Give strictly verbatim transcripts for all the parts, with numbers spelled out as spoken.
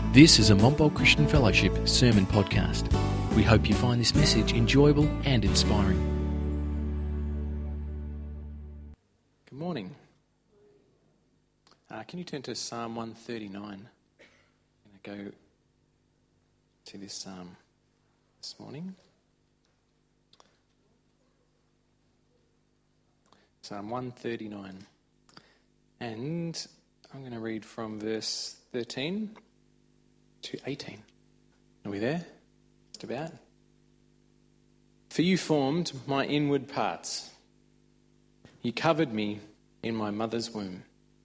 This is a Montbult Christian Fellowship sermon podcast. We hope you find this message enjoyable and inspiring. Good morning. Uh, can you turn to Psalm one thirty-nine? I'm going to go to this psalm this morning. Psalm one thirty-nine. And I'm going to read from verse thirteen to eighteen. Are we there? Just about. For you formed my inward parts. You covered me in my mother's womb.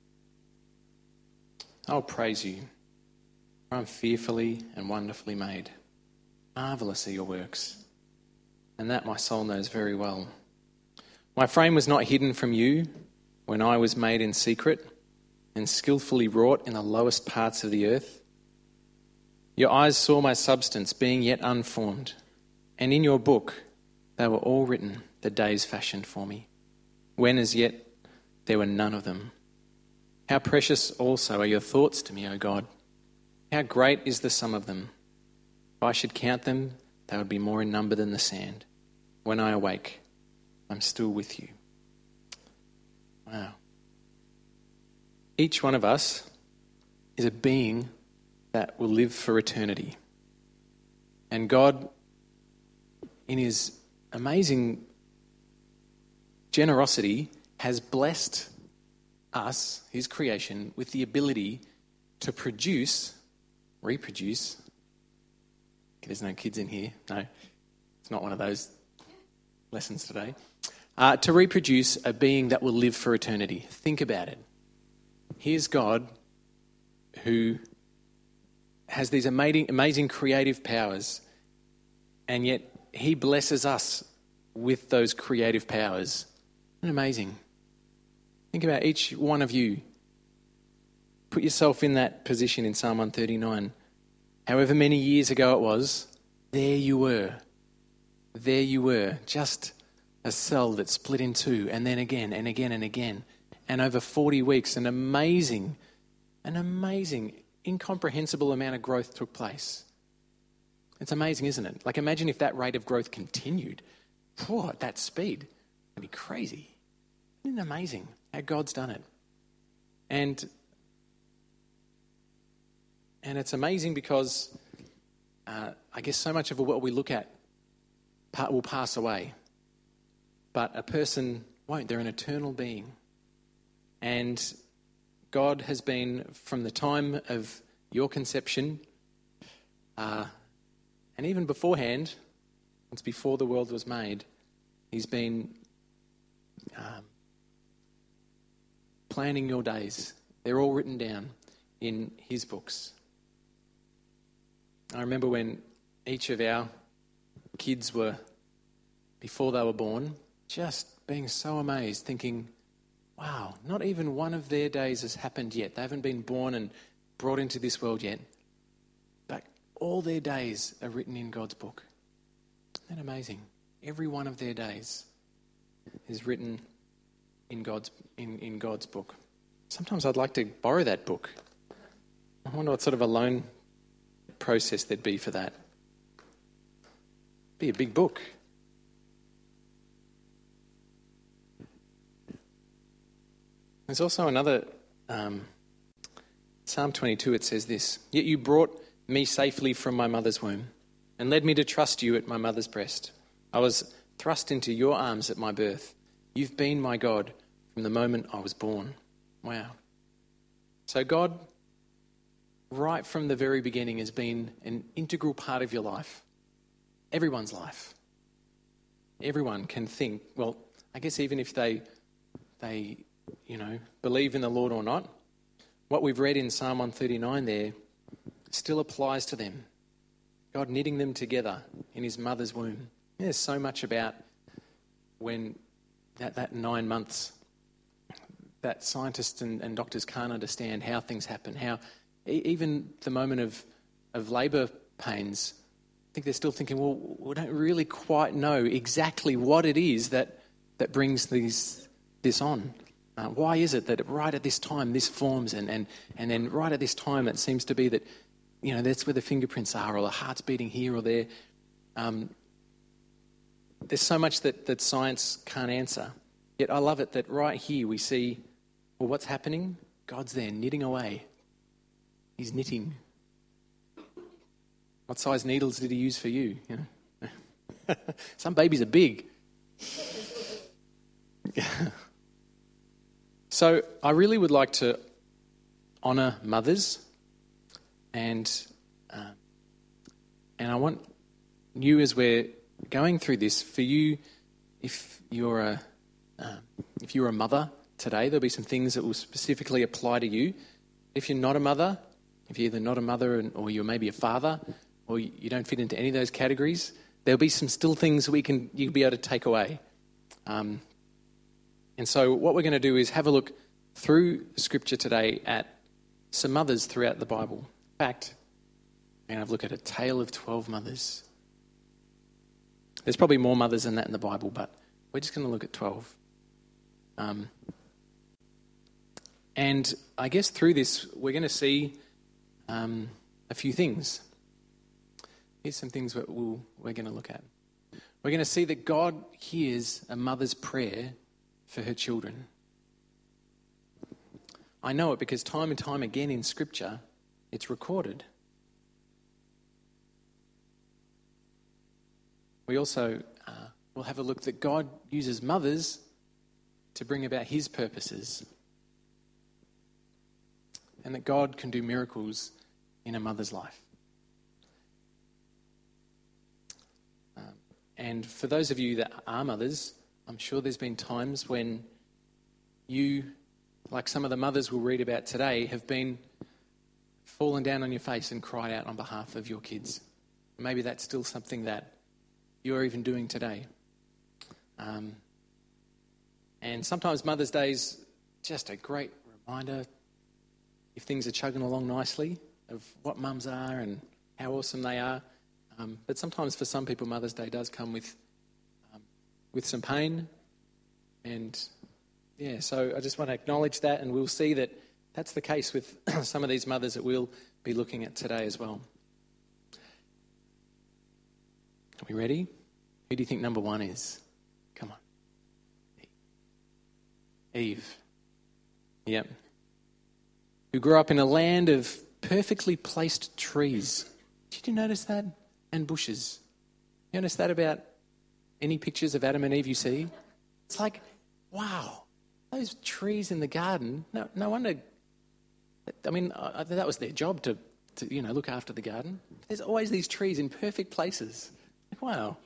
I'll praise you. I'm fearfully and wonderfully made. Marvellous are your works, and that my soul knows very well. My frame was not hidden from you when I was made in secret and skillfully wrought in the lowest parts of the earth. Your eyes saw my substance being yet unformed, and in your book they were all written, the days fashioned for me, when as yet there were none of them. How precious also are your thoughts to me, O God. How great is the sum of them. If I should count them, they would be more in number than the sand. When I awake, I'm still with you. Wow. Each one of us is a being that will live for eternity. And God, in his amazing generosity, has blessed us, his creation, with the ability to produce, reproduce. There's no kids in here. No, it's not one of those lessons today. Uh, to reproduce a being that will live for eternity. Think about it. Here's God who has these amazing, amazing creative powers, and yet he blesses us with those creative powers. Isn't it amazing? Think about each one of you. Put yourself in that position in Psalm one thirty-nine. However many years ago it was, there you were. There you were, just a cell that split in two, and then again, and again, and again. And over forty weeks, an amazing, an amazing, incomprehensible amount of growth took place. It's amazing, isn't it? Like, imagine if that rate of growth continued. Whoa, at that speed. It'd be crazy. Isn't it amazing how God's done it? And and it's amazing because uh, I guess so much of what we look at will pass away. But a person won't. They're an eternal being. And God has been, from the time of your conception, uh, and even beforehand, once before the world was made, he's been um, planning your days. They're all written down in his books. I remember when each of our kids were, before they were born, just being so amazed, thinking, wow, not even one of their days has happened yet. They haven't been born and brought into this world yet. But all their days are written in God's book. Isn't that amazing? Every one of their days is written in God's in, in God's book. Sometimes I'd like to borrow that book. I wonder what sort of a loan process there'd be for that. It'd be a big book. There's also another, um, Psalm twenty-two, it says this, Yet you brought me safely from my mother's womb and led me to trust you at my mother's breast. I was thrust into your arms at my birth. You've been my God from the moment I was born. Wow. So God, right from the very beginning, has been an integral part of your life. Everyone's life. Everyone can think, well, I guess even if they they... you know, believe in the Lord or not, what we've read in Psalm one thirty-nine there still applies to them. God knitting them together in his mother's womb. There's so much about when that, that nine months that scientists and, and doctors can't understand how things happen, how even the moment of, of labour pains, I think they're still thinking, well, we don't really quite know exactly what it is that, that brings these this on. Uh, why is it that right at this time this forms and, and, and then right at this time it seems to be that you know, that's where the fingerprints are, or the heart's beating here or there. Um, there's so much that, that science can't answer. Yet I love it that right here we see, well, what's happening? God's there knitting away. He's knitting. What size needles did he use for you? You know? Some babies are big. So I really would like to honour mothers, and uh, and I want you, as we're going through this, for you, if you're a uh, if you're a mother today, there'll be some things that will specifically apply to you. If you're not a mother, if you're either not a mother and, or you're maybe a father, or you, you don't fit into any of those categories, there'll be some still things we can you'll be able to take away. Um, and so what we're going to do is have a look through Scripture today at some mothers throughout the Bible. In fact, we're going to have a look at a tale of twelve mothers. There's probably more mothers than that in the Bible, but we're just going to look at twelve. Um, and I guess through this, we're going to see um, a few things. Here's some things that we'll, we're going to look at. We're going to see that God hears a mother's prayer for her children. I know it because time and time again in Scripture, it's recorded. We also uh, will have a look that God uses mothers to bring about his purposes, and that God can do miracles in a mother's life. Um, and for those of you that are mothers, I'm sure there's been times when you, like some of the mothers we'll read about today, have been fallen down on your face and cried out on behalf of your kids. Maybe that's still something that you're even doing today. Um, and sometimes Mother's Day is just a great reminder, if things are chugging along nicely, of what mums are and how awesome they are. Um, but sometimes for some people, Mother's Day does come with um, with some pain. And yeah, so I just want to acknowledge that, and we'll see that that's the case with some of these mothers that we'll be looking at today as well. Are we ready? Who do you think number one is? Come on. Eve. Yep. Who grew up in a land of perfectly placed trees. Did you notice that? And bushes. You notice that about any pictures of Adam and Eve you see? It's like, wow, those trees in the garden. No, no wonder. I mean, I, that was their job to, to, you know, look after the garden. There's always these trees in perfect places. Like, wow.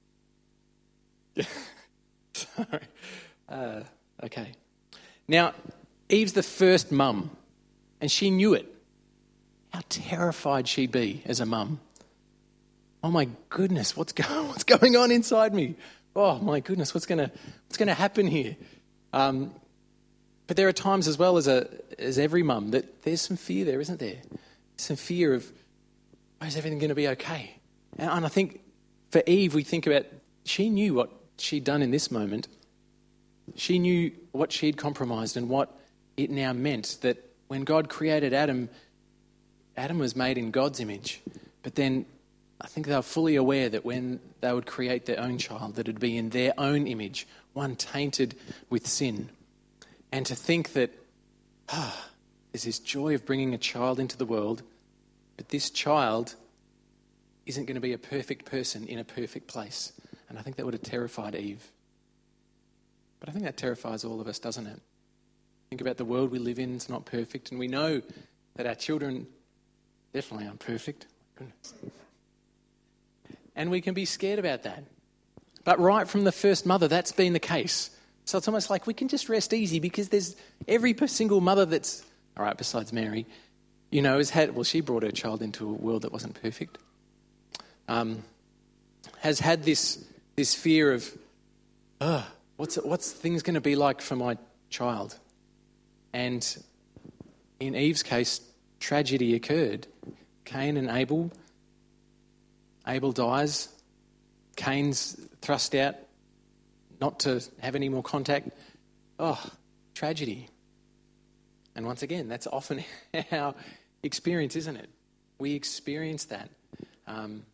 Sorry. Uh, okay. Now, Eve's the first mum, and she knew it. How terrified she'd be as a mum. Oh my goodness, what's going what's going on inside me? Oh my goodness, what's gonna what's gonna happen here? Um, but there are times as well as a as every mum that there's some fear there, isn't there? Some fear of, oh, is everything going to be okay? And, and I think for Eve, we think about, she knew what she'd done in this moment. She knew what she'd compromised and what it now meant, that when God created Adam, Adam was made in God's image. But then I think they were fully aware that when they would create their own child, that it'd be in their own image, one tainted with sin. And to think that, ah, oh, there's this joy of bringing a child into the world, but this child isn't going to be a perfect person in a perfect place. And I think that would have terrified Eve. But I think that terrifies all of us, doesn't it? Think about the world we live in. It's not perfect. And we know that our children definitely aren't perfect. Goodness. And we can be scared about that. But right from the first mother, that's been the case. So it's almost like we can just rest easy, because there's every single mother that's, all right, besides Mary, you know, has had, well, she brought her child into a world that wasn't perfect. Um, has had this this fear of, oh, what's what's things going to be like for my child? And in Eve's case, tragedy occurred. Cain and Abel. Abel dies. Cain's thrust out, not to have any more contact. Oh, tragedy. And once again, that's often our experience, isn't it? We experience that. Um,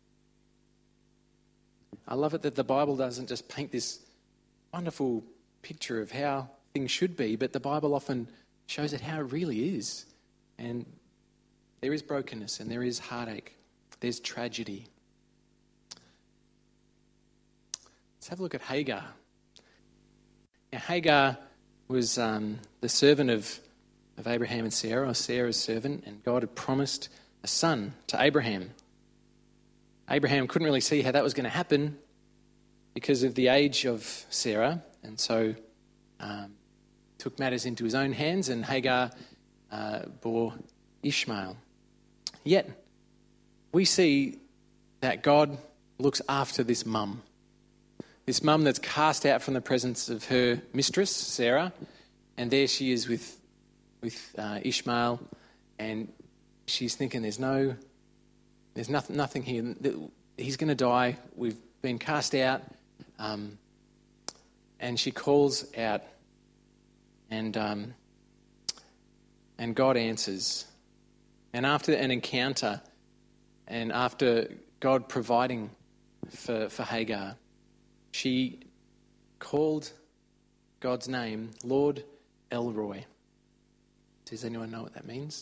I love it that the Bible doesn't just paint this wonderful picture of how things should be, but the Bible often shows it how it really is. And there is brokenness and there is heartache. There's tragedy. Let's have a look at Hagar. Now, Hagar was um, the servant of, of Abraham and Sarah, or Sarah's servant, and God had promised a son to Abraham. Abraham couldn't really see how that was going to happen because of the age of Sarah, and so um, took matters into his own hands, and Hagar uh, bore Ishmael. Yet, we see that God looks after this mum. This mum that's cast out from the presence of her mistress, Sarah, and there she is with with uh, Ishmael, and she's thinking, "There's no, there's nothing, nothing here. He's going to die. We've been cast out," um, and she calls out, and um, and God answers, and after an encounter, and after God providing for for Hagar, she called God's name Lord El Roi. Does anyone know what that means?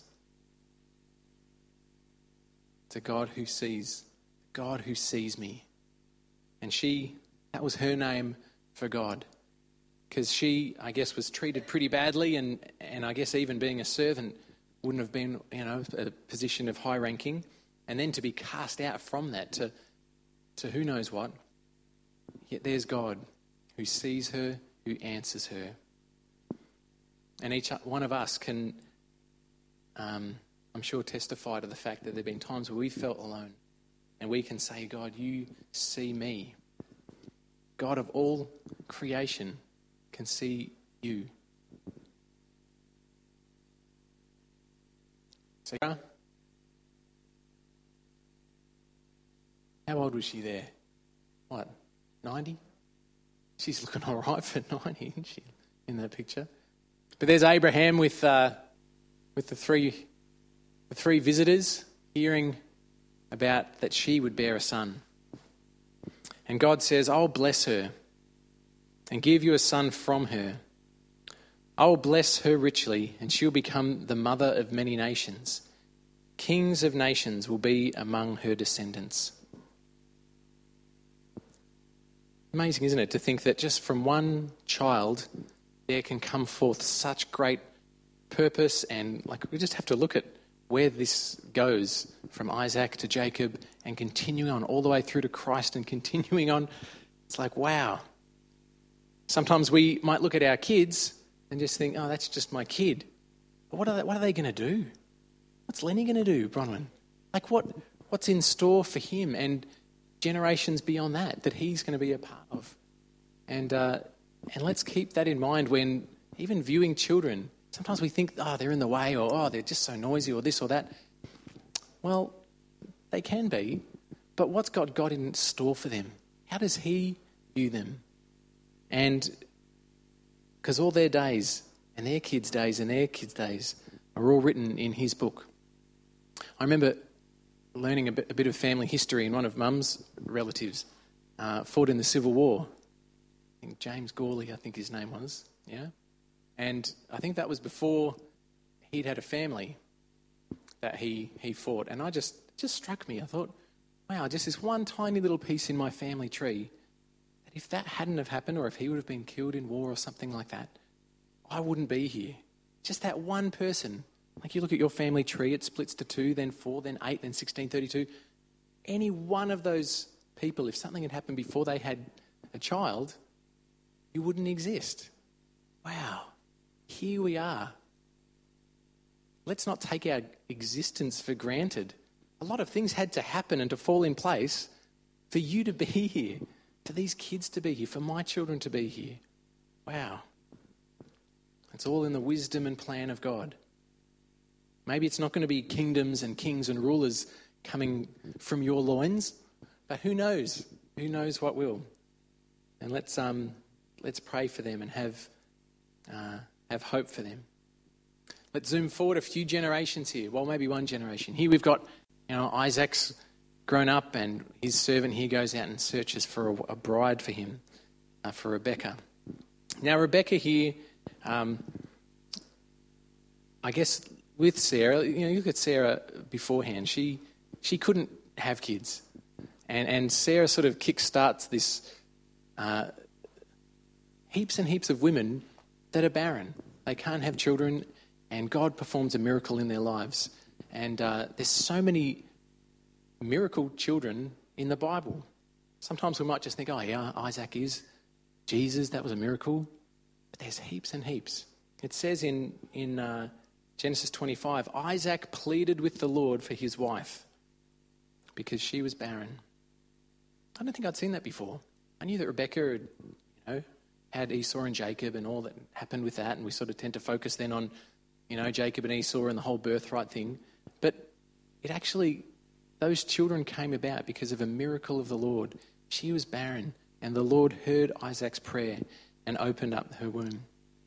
It's a God who sees, God who sees me. And she, that was her name for God. Because she, I guess, was treated pretty badly, and, and I guess even being a servant wouldn't have been, you know, a position of high ranking. And then to be cast out from that to, to who knows what. Yet there's God who sees her, who answers her. And each one of us can, um, I'm sure, testify to the fact that there have been times where we felt alone. And we can say, God, you see me. God of all creation can see you. Sarah? How old was she there? What? ninety? She's looking all right for ninety, isn't she, in that picture? But there's Abraham with uh, with the three the three visitors hearing about that she would bear a son. And God says, I'll bless her and give you a son from her. I will bless her richly, and she'll become the mother of many nations. Kings of nations will be among her descendants. Amazing, isn't it, to think that just from one child there can come forth such great purpose, and like we just have to look at where this goes from Isaac to Jacob and continuing on all the way through to Christ and continuing on. It's like, wow. Sometimes we might look at our kids and just think, oh, that's just my kid. But what are they, what are they going to do? What's Lenny going to do, Bronwyn? Like what what's in store for him and generations beyond that, that he's going to be a part of? And uh, and let's keep that in mind when even viewing children. Sometimes we think, oh, they're in the way, or oh, they're just so noisy, or this or that. Well, they can be, but what's God got in store for them? How does he view them? And because all their days and their kids' days and their kids' days are all written in his book. I remember learning a bit, a bit of family history, and one of Mum's relatives uh, fought in the Civil War. I think James Gawley, I think his name was, yeah. And I think that was before he'd had a family that he, he fought. And I just, it just struck me. I thought, wow, just this one tiny little piece in my family tree, that if that hadn't have happened, or if he would have been killed in war or something like that, I wouldn't be here. Just that one person. Like you look at your family tree, it splits to two, then four, then eight, then sixteen thirty-two. Any one of those people, if something had happened before they had a child, you wouldn't exist. Wow. Here we are. Let's not take our existence for granted. A lot of things had to happen and to fall in place for you to be here, for these kids to be here, for my children to be here. Wow. It's all in the wisdom and plan of God. Maybe it's not going to be kingdoms and kings and rulers coming from your loins, but who knows? Who knows what will? And let's um let's pray for them and have uh, have hope for them. Let's zoom forward a few generations here. Well, maybe one generation. Here we've got You know, Isaac's grown up and his servant here goes out and searches for a, a bride for him, uh, for Rebecca. Now, Rebecca here, um, I guess with Sarah, you know, you look at Sarah beforehand, she she couldn't have kids. And and Sarah sort of kickstarts this uh, heaps and heaps of women that are barren. They can't have children, and God performs a miracle in their lives. And uh, there's so many miracle children in the Bible. Sometimes we might just think, oh yeah, Isaac is. Jesus, that was a miracle. But there's heaps and heaps. It says in, in uh, Genesis twenty-five, Isaac pleaded with the Lord for his wife because she was barren. I don't think I'd seen that before. I knew that Rebecca had, you know, had Esau and Jacob and all that happened with that, and we sort of tend to focus then on, you know, Jacob and Esau and the whole birthright thing. But it actually, those children came about because of a miracle of the Lord. She was barren, and the Lord heard Isaac's prayer and opened up her womb.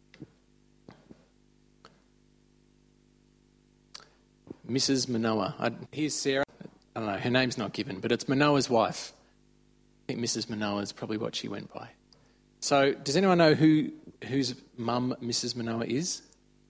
Missus Manoah. I, here's Sarah. I don't know, her name's not given, but it's Manoah's wife. I think Missus Manoah is probably what she went by. So, does anyone know who whose mum Missus Manoah is?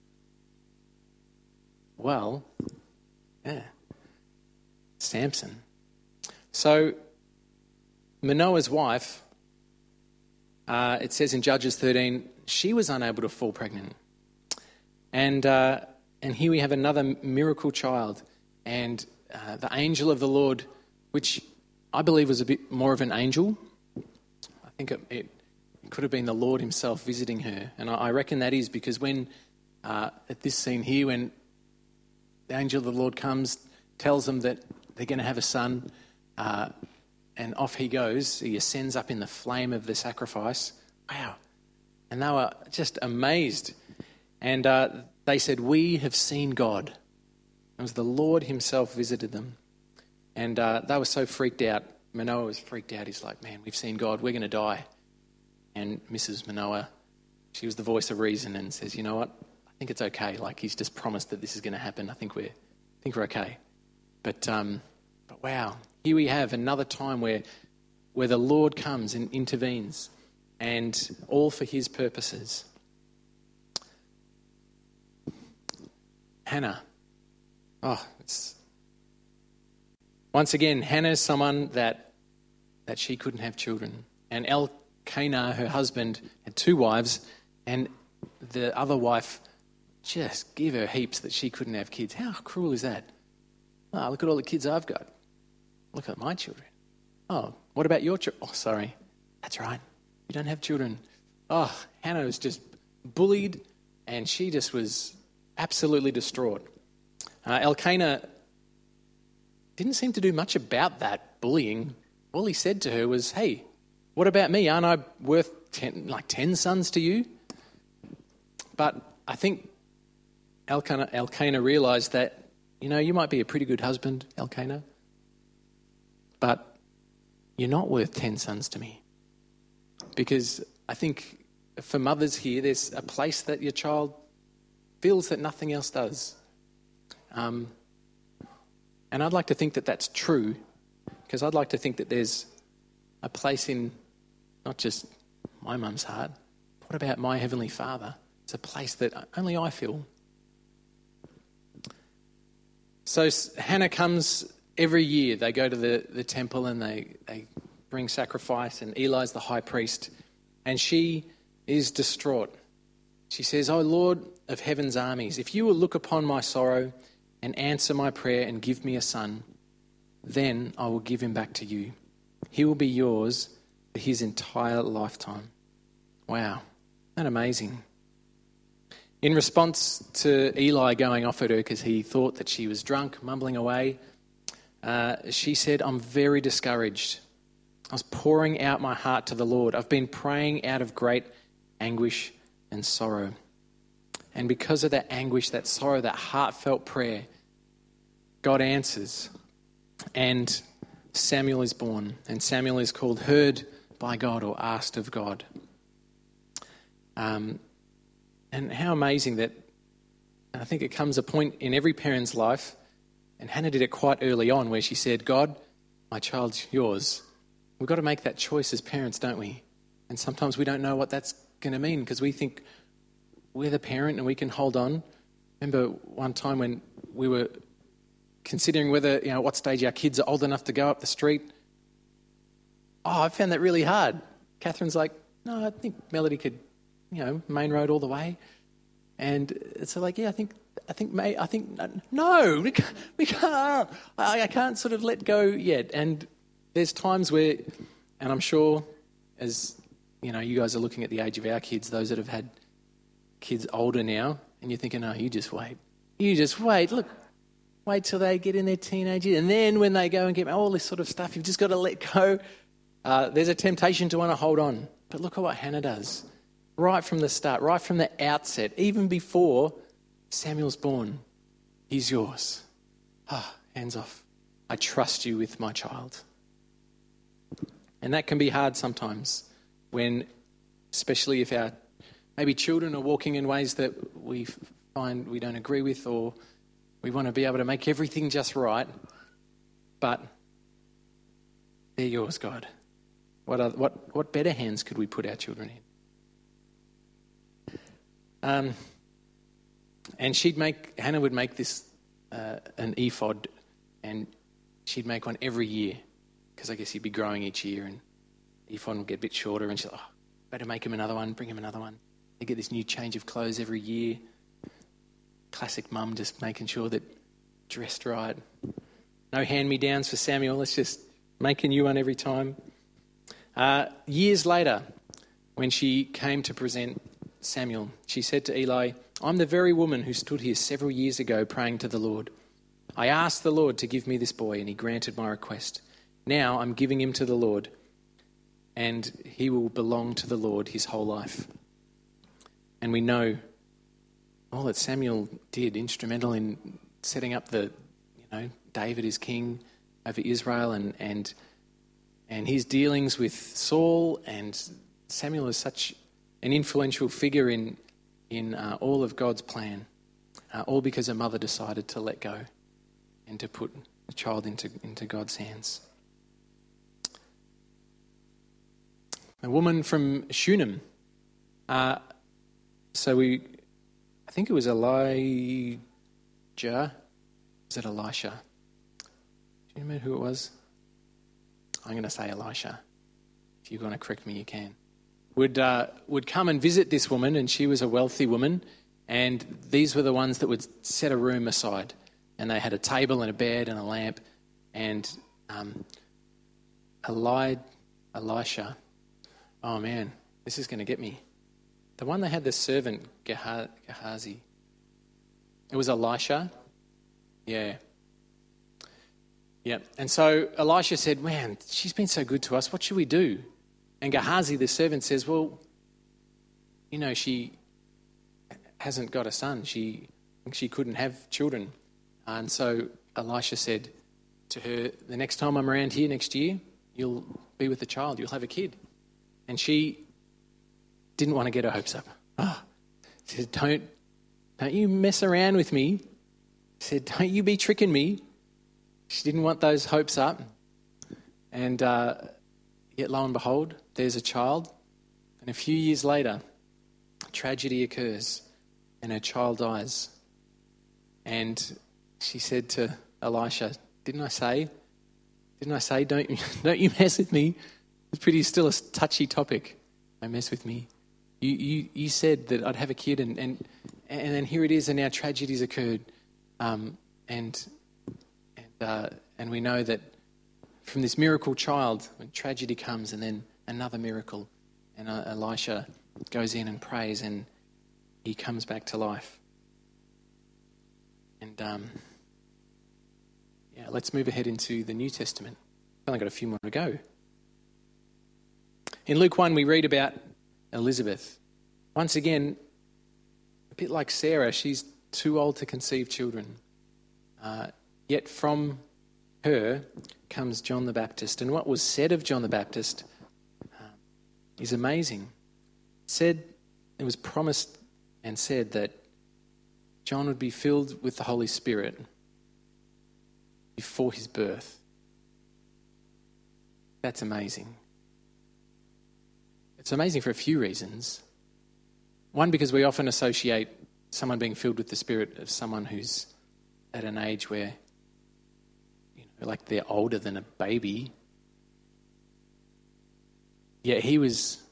Well, yeah, Samson. So, Manoah's wife, uh, it says in Judges thirteen, she was unable to fall pregnant. And uh, and here we have another miracle child. And uh, the angel of the Lord, which I believe was a bit more of an angel. I think it, it could have been the Lord himself visiting her. And I, I reckon that is because when, uh, at this scene here, when the angel of the Lord comes, tells them that they're going to have a son, uh, and off he goes. He ascends up in the flame of the sacrifice. Wow. And they were just amazed. And uh, they said, we have seen God. It was the Lord himself visited them. And uh, they were so freaked out. Manoah was freaked out. He's like, man, we've seen God. We're going to die. And Missus Manoah, she was the voice of reason and says, you know what? I think it's okay. Like, he's just promised that this is going to happen. I think we're, I think we're okay. But, um, but wow, here we have another time where, where the Lord comes and intervenes, and all for his purposes. Hannah. Oh, it's... Once again, Hannah is someone that that she couldn't have children. And Elkanah, her husband, had two wives, and the other wife just gave her heaps that she couldn't have kids. How cruel is that? Oh, look at all the kids I've got. Look at my children. Oh, what about your children? Oh, sorry. That's right. You don't have children. Oh, Hannah was just bullied, and she just was absolutely distraught. Uh, Elkanah didn't seem to do much about that bullying. All he said to her was, hey, what about me? Aren't I worth ten, like ten sons to you? But I think Elkanah, Elkanah realised that, you know, you might be a pretty good husband, Elkanah, but you're not worth ten sons to me. Because I think for mothers here, there's a place that your child feels that nothing else does. Um, and I'd like to think that that's true, because I'd like to think that there's a place in not just my mum's heart. What about my Heavenly Father? It's a place that only I feel. So Hannah comes every year. They go to the, the temple and they, they bring sacrifice, and Eli's the high priest, and she is distraught. She says, "O Lord of heaven's armies, if you will look upon my sorrow and answer my prayer and give me a son, then I will give him back to you. He will be yours for his entire lifetime." Wow, isn't that amazing? In response to Eli going off at her because he thought that she was drunk, mumbling away, uh, she said, "I'm very discouraged. I was pouring out my heart to the Lord. I've been praying out of great anguish and sorrow." And because of that anguish, that sorrow, that heartfelt prayer, God answers. And Samuel is born. And Samuel is called heard by God, or asked of God. Um, and how amazing that, I think it comes a point in every parent's life And Hannah did it quite early on where she said, God, my child's yours. We've got to make that choice as parents, don't we? And sometimes we don't know what that's going to mean because we think we're the parent and we can hold on. Remember one time when we were considering whether, you know, at what stage our kids are old enough to go up the street. Oh, I found that really hard. Catherine's like, no, I think Melody could, you know, main road all the way. And it's like, yeah, I think, I think, may, I think, no, we can't, we can't I, I can't sort of let go yet. And there's times where, and I'm sure as, you know, you guys are looking at the age of our kids, those that have had kids older now, and you're thinking, oh, you just wait. You just wait. Look, wait till they get in their teenage years. And then when they go and get all this sort of stuff, you've just got to let go. Uh, there's a temptation to want to hold on. But look at what Hannah does. Right from the start, right from the outset, even before Samuel's born, he's yours. Ah, hands off. I trust you with my child. And that can be hard sometimes when, especially if our maybe children are walking in ways that we find we don't agree with, or we want to be able to make everything just right, but they're yours, God. What, are, what, what better hands could we put our children in? Um, and she'd make, Hannah would make this, uh, an ephod, and she'd make one every year, because I guess he'd be growing each year, and the ephod would get a bit shorter, and she'd, oh, better make him another one, bring him another one. They get this new change of clothes every year. Classic mum just making sure that dressed right. No hand-me-downs for Samuel. Let's just make a new one every time. Uh, years later, when she came to present Samuel, she said to Eli, I'm the very woman who stood here several years ago praying to the Lord. I asked the Lord to give me this boy, and he granted my request. Now I'm giving him to the Lord, and he will belong to the Lord his whole life. And we know all that Samuel did, instrumental in setting up the, you know, David is king over Israel, and and and his dealings with Saul, and Samuel is such an influential figure in in uh, all of God's plan, uh, all because a mother decided to let go and to put the child into, into God's hands. A woman from Shunem. Uh, so we, I think it was Elijah. Is it Elisha? Do you remember who it was? I'm going to say Elisha. If you want to correct me, you can. Would uh, would come and visit this woman, and she was a wealthy woman, and these were the ones that would set a room aside, and they had a table and a bed and a lamp, and um, Eli, Elisha, oh man, this is going to get me. The one that had the servant, Geha- Gehazi, it was Elisha, yeah. Yeah, and so Elisha said, man, she's been so good to us, what should we do? And Gehazi, the servant, says, well, you know, she hasn't got a son. She she couldn't have children. And so Elisha said to her, the next time I'm around here next year, you'll be with the child. You'll have a kid. And she didn't want to get her hopes up. Oh, she said, don't, don't you mess around with me. She said, don't you be tricking me. She didn't want those hopes up. And uh, yet lo and behold, there's a child. And a few years later, tragedy occurs and her child dies. And she said to Elisha, didn't I say, didn't I say, don't, don't you mess with me? It's pretty still a touchy topic. Don't mess with me. You you you said that I'd have a kid, and and, and then here it is, and now tragedy's occurred. Um, and and uh, and we know that from this miracle child, when tragedy comes, and then another miracle, and uh, Elisha goes in and prays, and he comes back to life. And um, yeah, let's move ahead into the New Testament. I've only got a few more to go. In Luke one, we read about Elizabeth. Once again, a bit like Sarah, she's too old to conceive children. Uh, yet from her comes John the Baptist. And what was said of John the Baptist uh, is amazing. Said, it was promised and said that John would be filled with the Holy Spirit before his birth. That's amazing. It's amazing for a few reasons. One, because we often associate someone being filled with the Spirit of someone who's at an age where, you know, like they're older than a baby. Yet he was,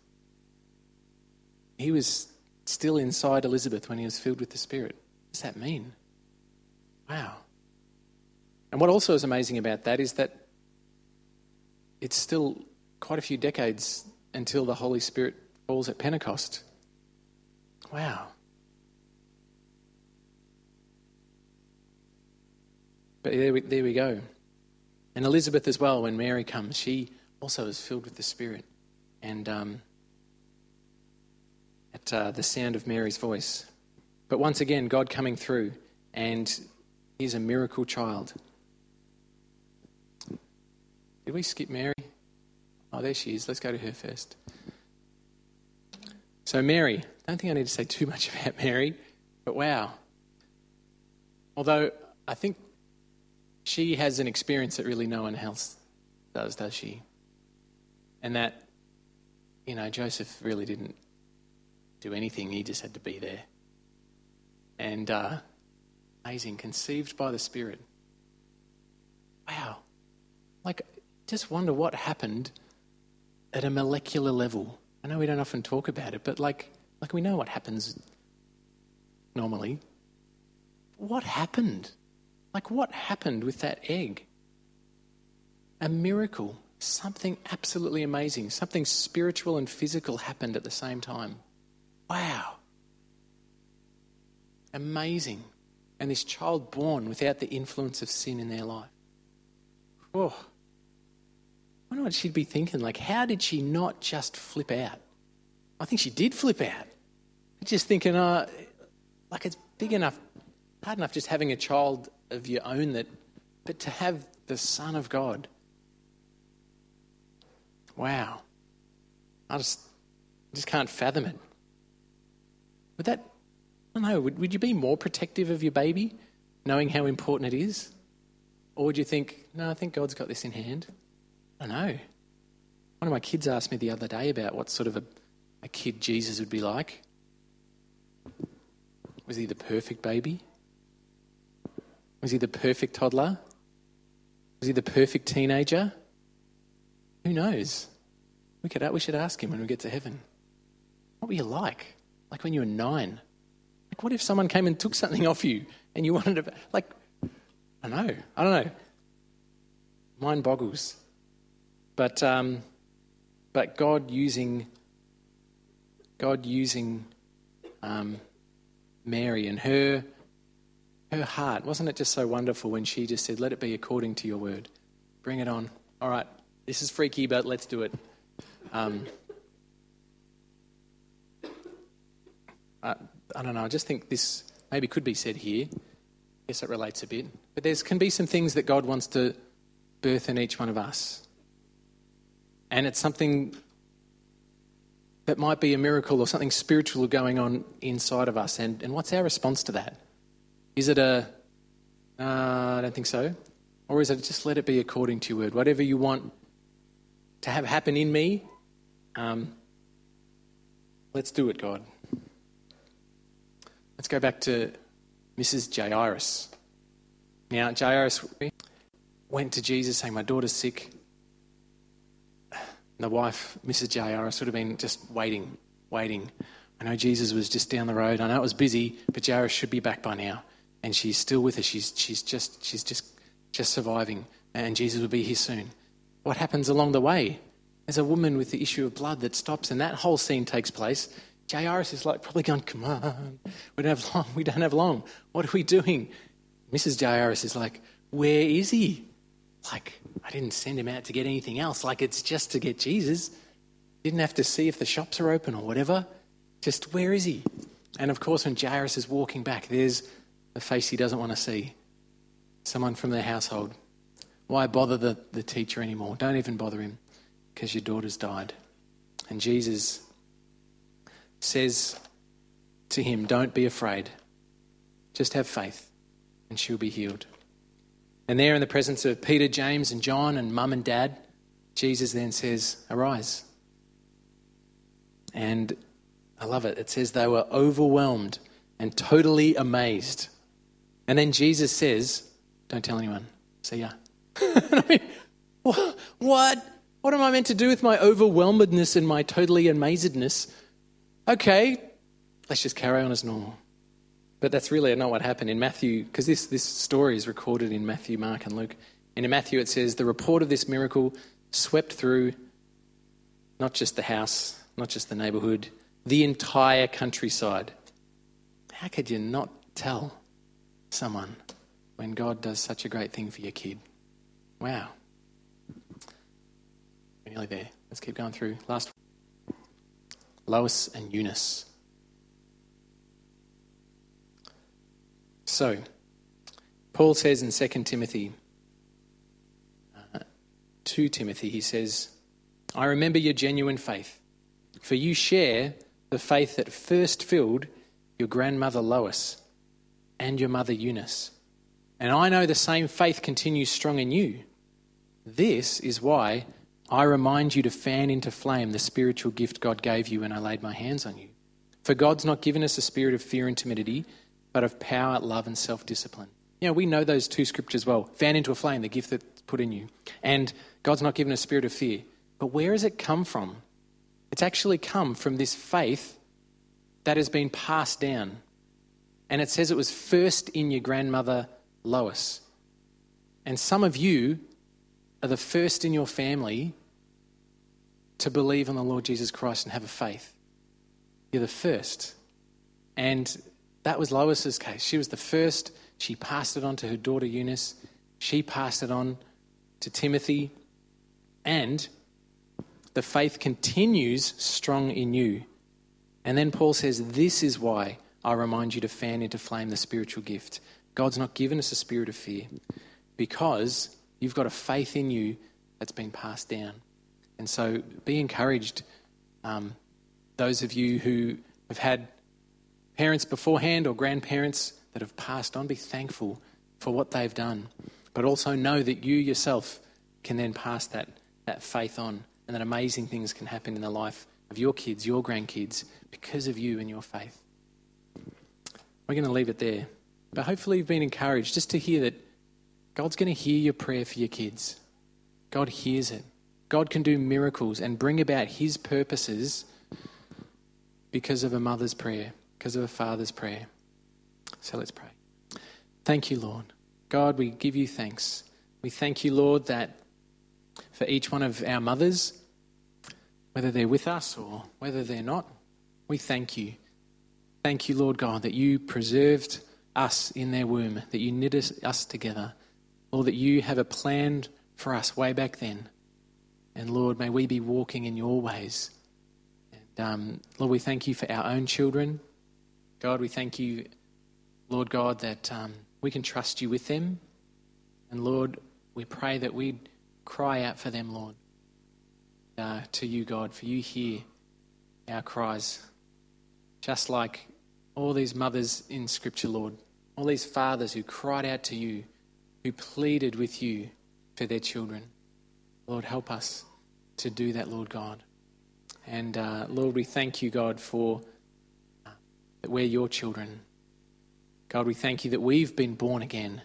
he was still inside Elizabeth when he was filled with the Spirit. What does that mean? Wow. And what also is amazing about that is that it's still quite a few decades until the Holy Spirit falls at Pentecost. Wow. But there we, there we go. And Elizabeth as well, when Mary comes, she also is filled with the Spirit. And um, at uh, the sound of Mary's voice. But once again, God coming through, and he's a miracle child. Did we skip Mary? Oh, there she is. Let's go to her first. So Mary, I don't think I need to say too much about Mary, but wow. Although I think she has an experience that really no one else does, does she? And that, you know, Joseph really didn't do anything. He just had to be there. And uh, amazing, conceived by the Spirit. Wow. Like, just wonder what happened at a molecular level. I know we don't often talk about it, but like, like we know what happens normally. What happened? Like, what happened with that egg? A miracle. Something absolutely amazing. Something spiritual and physical happened at the same time. Wow. Amazing. And this child born without the influence of sin in their life. Oh. I wonder what she'd be thinking. Like, how did she not just flip out? I think she did flip out. Just thinking, uh, like it's big enough, hard enough just having a child of your own, that, but to have the Son of God. Wow. I just, just can't fathom it. Would that, I don't know, would, would you be more protective of your baby, knowing how important it is? Or would you think, no, I think God's got this in hand? I don't know. One of my kids asked me the other day about what sort of a, a kid Jesus would be like. Was he the perfect baby? Was he the perfect toddler? Was he the perfect teenager? Who knows? We could we should ask him when we get to heaven. What were you like? Like when you were nine? Like what if someone came and took something off you and you wanted to, like, I don't know. I don't know. Mind boggles. But um, but God using God using um, Mary and her her heart, wasn't it just so wonderful when she just said, "Let it be according to your word. Bring it on. All right, this is freaky, but let's do it." Um, I, I don't know. I just think this maybe could be said here. I guess it relates a bit, but there can be some things that God wants to birth in each one of us. And it's something that might be a miracle or something spiritual going on inside of us. And, and what's our response to that? Is it a, uh, I don't think so? Or is it just let it be according to your word? Whatever you want to have happen in me, um, let's do it, God. Let's go back to Missus Jairus. Now, Jairus went to Jesus saying, my daughter's sick. And the wife, Missus Jairus, would have been just waiting, waiting. I know Jesus was just down the road. I know it was busy, but Jairus should be back by now. And she's still with her. She's she's just she's just just surviving. And Jesus will be here soon. What happens along the way? There's a woman with the issue of blood that stops, and that whole scene takes place. Jairus is like probably going, come on, we don't have long. We don't have long. What are we doing? Missus Jairus is like, where is he? Like, I didn't send him out to get anything else. Like, it's just to get Jesus. Didn't have to see if the shops are open or whatever. Just, where is he? And of course, when Jairus is walking back, there's the face he doesn't want to see. Someone from their household. Why bother the, the teacher anymore? Don't even bother him, because your daughter's died. And Jesus says to him, don't be afraid. Just have faith and she'll be healed. And there in the presence of Peter, James and John and mum and dad, Jesus then says, arise. And I love it. It says they were overwhelmed and totally amazed. And then Jesus says, don't tell anyone. See ya. I mean, what? What am I meant to do with my overwhelmedness and my totally amazedness? Okay, let's just carry on as normal. But that's really not what happened in Matthew, because this, this story is recorded in Matthew, Mark and Luke. And in Matthew it says, the report of this miracle swept through not just the house, not just the neighbourhood, the entire countryside. How could you not tell someone when God does such a great thing for your kid? Wow. We're nearly there. Let's keep going through. Last one. Lois and Eunice. So, Paul says in Second Timothy, uh, to Timothy, he says, I remember your genuine faith, for you share the faith that first filled your grandmother Lois and your mother Eunice. And I know the same faith continues strong in you. This is why I remind you to fan into flame the spiritual gift God gave you when I laid my hands on you. For God's not given us a spirit of fear and timidity, but of power, love and self-discipline. You know, we know those two scriptures well. Fan into a flame, the gift that's put in you. And God's not given a spirit of fear. But where has it come from? It's actually come from this faith that has been passed down. And it says it was first in your grandmother Lois. And some of you are the first in your family to believe on the Lord Jesus Christ and have a faith. You're the first. And that was Lois's case. She was the first. She passed it on to her daughter Eunice. She passed it on to Timothy. And the faith continues strong in you. And then Paul says, this is why I remind you to fan into flame the spiritual gift. God's not given us a spirit of fear because you've got a faith in you that's been passed down. And so be encouraged, um, those of you who have had parents beforehand or grandparents that have passed on, be thankful for what they've done. But also know that you yourself can then pass that, that faith on, and that amazing things can happen in the life of your kids, your grandkids, because of you and your faith. We're going to leave it there. But hopefully you've been encouraged just to hear that God's going to hear your prayer for your kids. God hears it. God can do miracles and bring about his purposes because of a mother's prayer, because of a father's prayer. So let's pray. Thank you, Lord. God, we give you thanks. We thank you, Lord, that for each one of our mothers, whether they're with us or whether they're not, we thank you. Thank you, Lord God, that you preserved us in their womb, that you knit us, us together. Lord, that you have a plan for us way back then. And Lord, may we be walking in your ways. And um, Lord, we thank you for our own children. God, we thank you, Lord God, that um, we can trust you with them. And Lord, we pray that we'd cry out for them, Lord, uh, to you, God, for you hear our cries. Just like all these mothers in Scripture, Lord, all these fathers who cried out to you, who pleaded with you for their children. Lord, help us to do that, Lord God. And uh, Lord, we thank you, God, for uh, that we're your children. God, we thank you that we've been born again.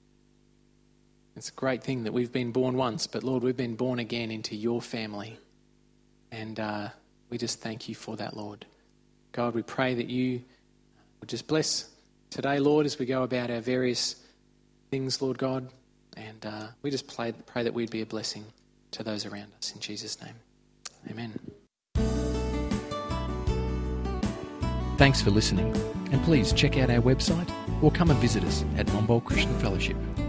It's a great thing that we've been born once, but Lord, we've been born again into your family. And uh, we just thank you for that, Lord. God, we pray that you would just bless today, Lord, as we go about our various things, Lord God. And uh, we just pray, pray that we'd be a blessing to those around us. In Jesus' name, amen. Thanks for listening. And please check out our website or come and visit us at Monbulk Christian Fellowship.